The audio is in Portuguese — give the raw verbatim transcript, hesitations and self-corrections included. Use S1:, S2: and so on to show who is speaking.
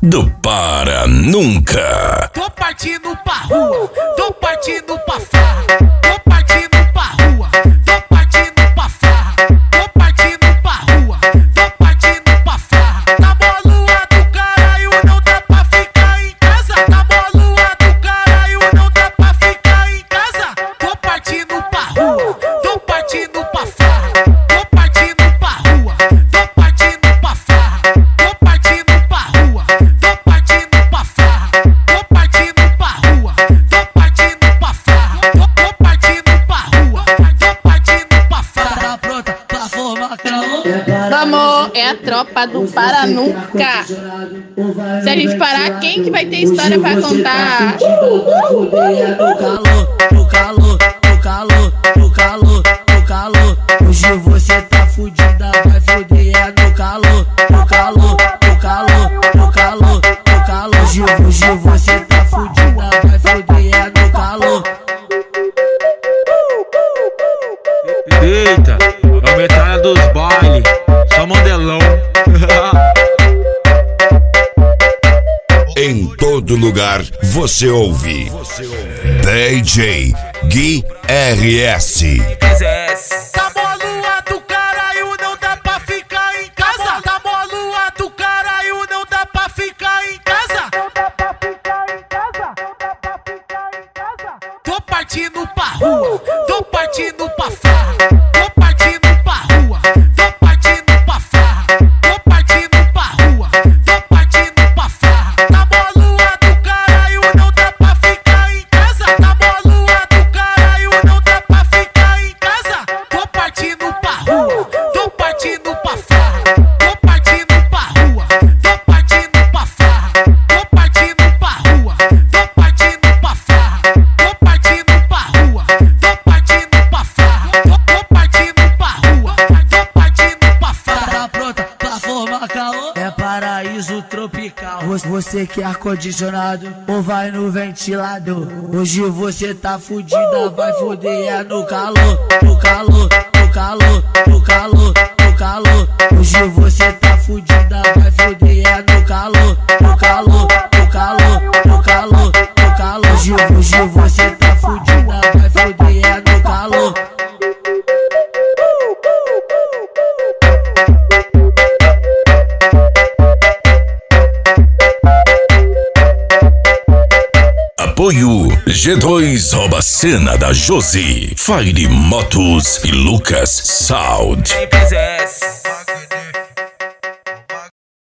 S1: do Para Nunca.
S2: Tô partindo pra rua, tô partindo pra farra. Tô partindo pra rua, tô partindo pra farra. Tô partindo pra rua, tô partindo pra farra. Tá bolua do caralho, não dá pra ficar em casa. Tá bolua do caralho, não dá pra ficar em casa. Tô partindo pra rua, tô partindo pra farra. Tô partindo pra rua, tô partindo pra farra. Tô partindo pra rua, tô partindo pra farra. Tô partindo pra rua, tô partindo pra farra. Tô partindo pra rua, tô partindo pra farra.
S3: Tá pronta pra formar calor?
S4: Vamos, é a tropa do Para Nunca. Se a gente parar, quem que vai ter história pra contar?
S3: No calor, no calor, no calor, no calor, no calor. Hoje você tá fudida, vai foder é no calor, no calor, no calor, no calor, no calor. Hoje, hoje você tá fudida, vai foder é no calor.
S5: Eita, é o metralha dos baile, só modelão.
S1: Em todo lugar você ouve D J Gui R S.
S2: Tá bolua do caralho, não dá pra ficar em casa. Tá bolua do caralho, não dá pra ficar em casa. Tô partindo pra rua, tô partindo pra farra. Tô partindo pra rua, tô partindo pra farra. Tô partindo pra rua, tô partindo pra farra. Tá bolua do caralho, não dá pra ficar em casa. Tá bolua do caralho, não dá pra ficar em casa. Tô partindo pra rua, tô partindo pra farra. Tô partindo pra rua, tô partindo pra farra. Tô partindo pra rua, tô partindo pra farra. Tô partindo pra rua, tô partindo pra farra. Tô partindo pra rua, tô partindo pra farra.
S3: Tá pronta pra formar calor? É paraíso tropical. Você- Você quer ar-condicionado ou vai no ventilador? Hoje você tá fudida, vai foder é no calor, no calor, no calor, no calor, no calor. Hoje você tá fudida, vai foder é no calor, no calor, no calor, no calor, no calor. Hoje, hoje você tá fudida, vai foder é no calor.
S1: Apoio G dois Rouba Cena da Josi, Fire Motos e Lucas Sound.
S5: P Z S.